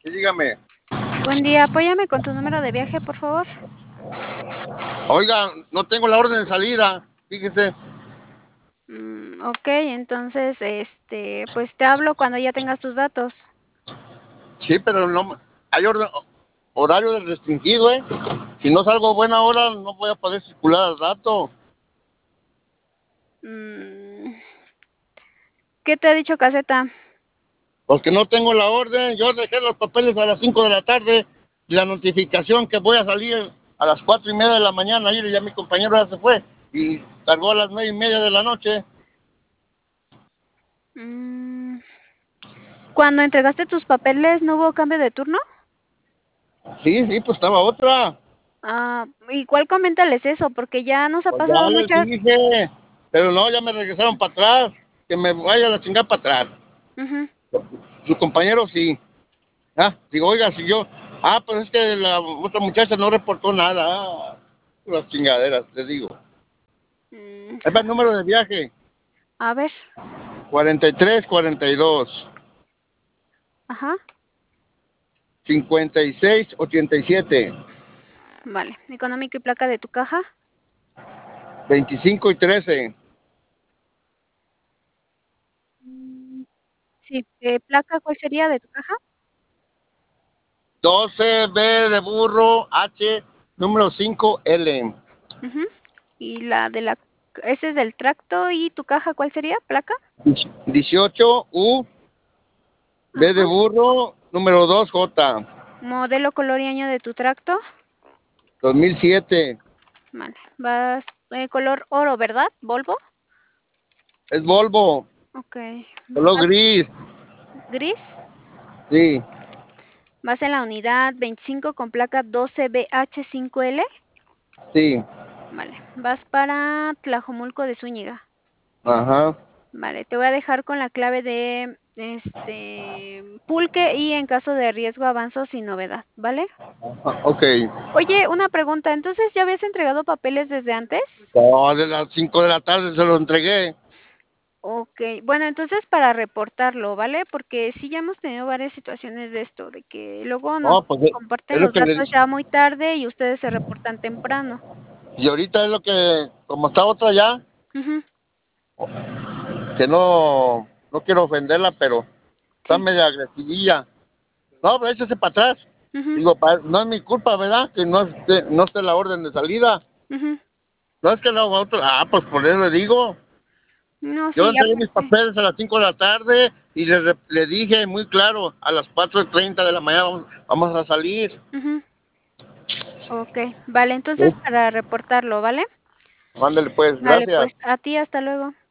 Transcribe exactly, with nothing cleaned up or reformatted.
Sí, dígame. Buen día, apóyame con tu número de viaje, por favor. Oiga, no tengo la orden de salida, fíjese. Mm, ok, entonces, este, pues te hablo cuando ya tengas tus datos. Sí, pero no hay orden, horario restringido, ¿eh? Si no salgo a buena hora, no voy a poder circular al rato. Mm, ¿qué te ha dicho Caseta? Porque no tengo la orden. Yo dejé los papeles a las cinco de la tarde y la notificación que voy a salir a las cuatro y media de la mañana. Y ya mi compañero ya se fue y cargó a las nueve y media de la noche. Mm, cuando entregaste tus papeles, ¿no hubo cambio de turno? Sí, sí, pues estaba otra. Ah, igual coméntales eso, porque ya nos ha Pues ya pasado les muchas. dije, pero no, ya me regresaron para atrás. Que me vaya a la chingada para atrás. Ujú. Su compañero sí. Ah, digo, oiga, si yo. Ah, pues es que la otra muchacha no reportó nada. Ah, las chingaderas, les digo. Mm, Ahí va el número de viaje: a ver, cuarenta y tres, cuarenta y dos, ajá, cincuenta y seis, ochenta y siete, vale. Económico y placa de tu caja. veinticinco y trece. Mm, sí, eh, placa, ¿cuál sería de tu caja? doce B de burro, H, número cinco L. Ujú. Y la de la, ese es del tracto y tu caja, ¿cuál sería? ¿Placa? dieciocho U, B Ajá. de burro, número dos J. Modelo, color y año de tu tracto. dos mil siete. Vale. Vas, eh, color oro, ¿verdad? Volvo. Es Volvo, Ok. color Vas gris. gris. Sí, Vas en la unidad veinticinco con placa doce B H cinco L. sí. Vale. Vas para Tlajomulco de Zúñiga. Ajá. Vale. Te voy a dejar con la clave de este pulque y en caso de riesgo avanzo sin novedad, ¿vale? Ah, ok. Oye, una pregunta. Entonces, ¿ya habías entregado papeles desde antes? No, de las cinco de la tarde se lo entregué. Ok, bueno, entonces para reportarlo, ¿vale? Porque sí ya hemos tenido varias situaciones de esto, de que luego nos No, pues es comparten es lo los que le datos ya muy tarde y ustedes se reportan temprano. y ahorita es lo que, como está otra ya, Ujú, que no, no quiero ofenderla, pero está sí, media agresivilla. No, pero échese para atrás. ujú, Digo, pa- no es mi culpa, ¿verdad? Que no esté, no esté la orden de salida. ujú. No es que la otra, ah, pues por eso le digo. No, Yo sí, entregué mis aparte. papeles a las cinco de la tarde y le, re- le dije muy claro, a las cuatro y treinta de la mañana vamos, vamos a salir. Ujú, ok, vale, entonces para reportarlo, ¿vale? Ándale pues, Vale, gracias. pues a ti, hasta luego.